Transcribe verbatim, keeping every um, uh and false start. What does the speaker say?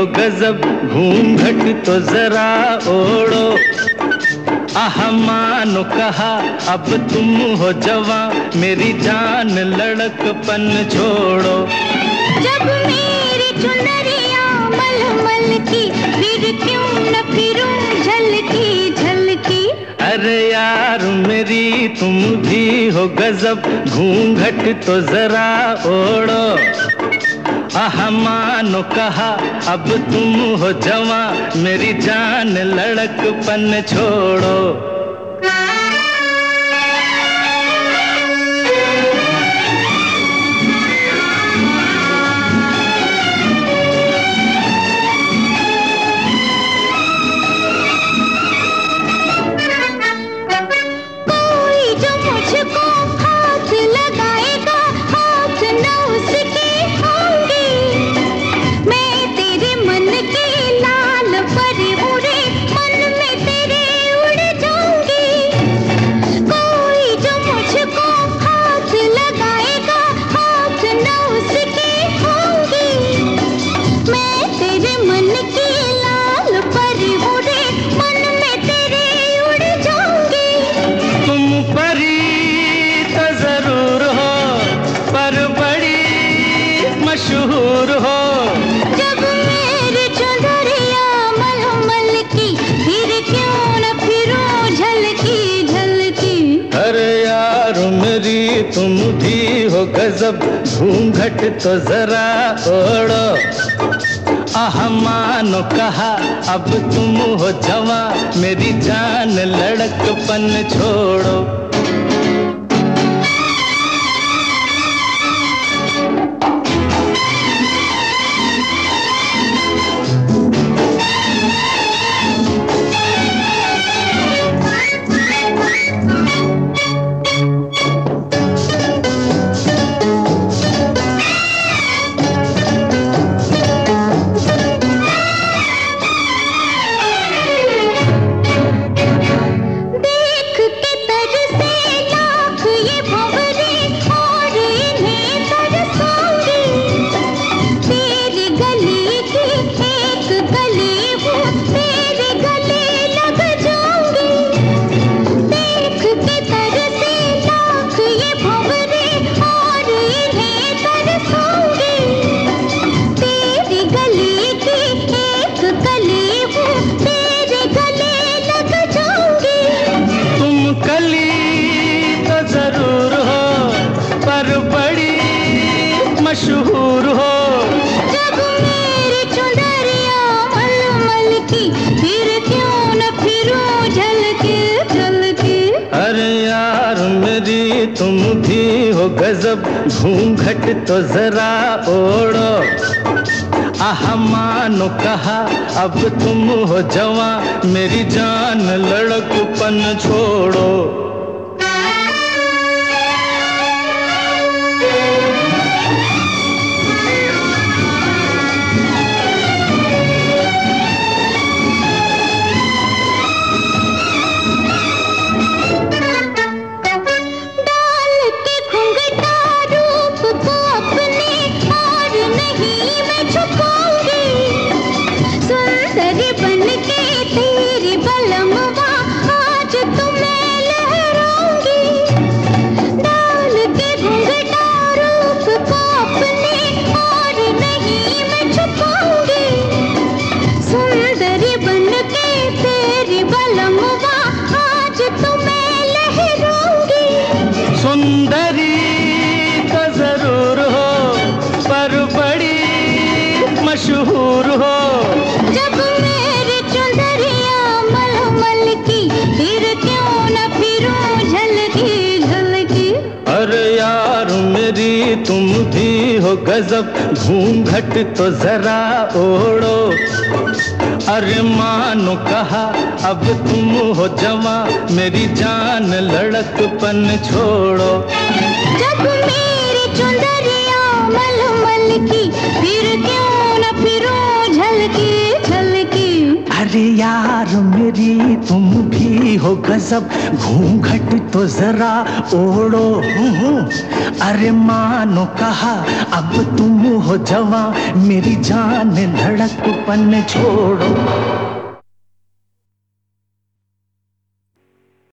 गजब, घूंघट तो जरा ओढ़ो। आह मानो कहा अब तुम हो जवां, मेरी जान लड़कपन छोड़ो। जब मेरी चुनरिया मलमल की, फिर क्यों न फिरूं झलकी झलकी। अरे यार मेरी तुम भी हो गजब, घूंघट तो जरा ओढ़ो। आह मानो कहा अब तुम हो जवां, मेरी जान लड़कपन छोड़ो। मशहूर हो जब मेरी चुनरिया मलमल की, फिर क्यों न फिरूं झलकी झलकी। अरे यार मेरी तुम भी हो गजब, घूंघट तो जरा ओढ़ो। आह मानो कहा अब तुम हो जवां, मेरी जान लड़कपन छोड़ो। मशहूर हो जब मेरी चुनरिया मलमल की, फिर क्यों न फिरूं झलकी झलकी। अरे यार मेरी तुम भी हो गजब, घूंघट तो जरा ओढ़ो। आह मानो कहा अब तुम हो जवां, मेरी जान लड़कपन छोड़ो। सुंदरी तो जरूर हो, पर बड़ी मशहूर हो जब मेरी चुनरिया मलमल की, फिर क्यों न फिरूं झलकी झलकी। अरे यार मेरी तुम भी हो गजब, घूंघट तो जरा ओढ़ो। अरे मानो कहा अब तुम हो जवां, मेरी जान लड़कपन छोड़ो। जब मेरी चुनरिया मलमल की, फिर क्यों न फिरूं झलकी झलकी। अरे यार मेरी तुम भी हो गजब, घूंघट तो जरा ओढ़ो। अरे मानो कहा अब तुम हो जवां, मेरी जान धड़कपन छोड़ो।